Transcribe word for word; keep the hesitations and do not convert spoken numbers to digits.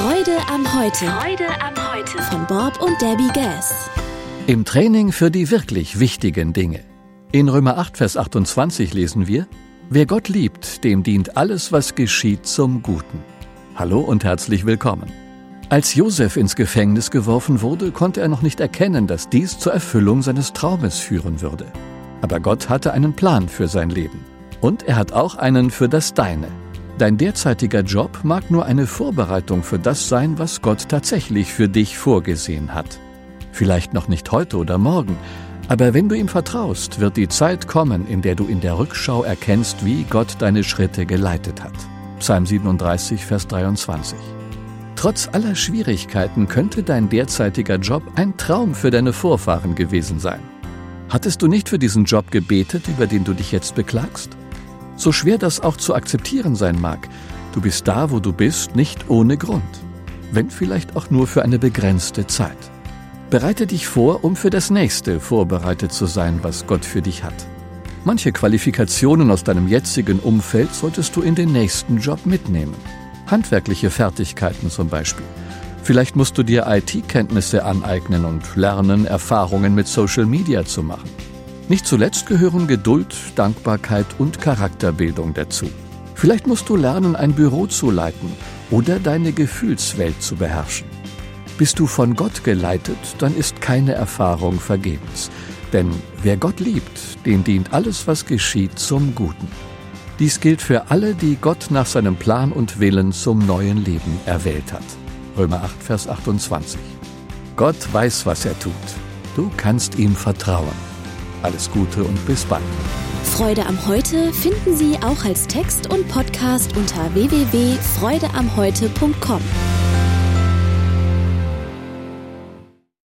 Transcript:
Freude am Heute. Freude am Heute. Von Bob und Debbie Gass. Im Training für die wirklich wichtigen Dinge. In Römer acht, Vers achtundzwanzig lesen wir: Wer Gott liebt, dem dient alles, was geschieht, zum Guten. Hallo und herzlich willkommen. Als Josef ins Gefängnis geworfen wurde, konnte er noch nicht erkennen, dass dies zur Erfüllung seines Traumes führen würde. Aber Gott hatte einen Plan für sein Leben. Und er hat auch einen für das Deine. Dein derzeitiger Job mag nur eine Vorbereitung für das sein, was Gott tatsächlich für dich vorgesehen hat. Vielleicht noch nicht heute oder morgen, aber wenn du ihm vertraust, wird die Zeit kommen, in der du in der Rückschau erkennst, wie Gott deine Schritte geleitet hat. Psalm siebenunddreißig, Vers dreiundzwanzig. Trotz aller Schwierigkeiten könnte dein derzeitiger Job ein Traum für deine Vorfahren gewesen sein. Hattest du nicht für diesen Job gebetet, über den du dich jetzt beklagst? So schwer das auch zu akzeptieren sein mag, du bist da, wo du bist, nicht ohne Grund. Wenn vielleicht auch nur für eine begrenzte Zeit. Bereite dich vor, um für das Nächste vorbereitet zu sein, was Gott für dich hat. Manche Qualifikationen aus deinem jetzigen Umfeld solltest du in den nächsten Job mitnehmen. Handwerkliche Fertigkeiten zum Beispiel. Vielleicht musst du dir I T-Kenntnisse aneignen und lernen, Erfahrungen mit Social Media zu machen. Nicht zuletzt gehören Geduld, Dankbarkeit und Charakterbildung dazu. Vielleicht musst du lernen, ein Büro zu leiten oder deine Gefühlswelt zu beherrschen. Bist du von Gott geleitet, dann ist keine Erfahrung vergebens. Denn wer Gott liebt, dem dient alles, was geschieht, zum Guten. Dies gilt für alle, die Gott nach seinem Plan und Willen zum neuen Leben erwählt hat. Römer acht, Vers achtundzwanzig. Gott weiß, was er tut. Du kannst ihm vertrauen. Alles Gute und bis bald. Freude am Heute finden Sie auch als Text und Podcast unter w w w punkt freude am heute punkt com.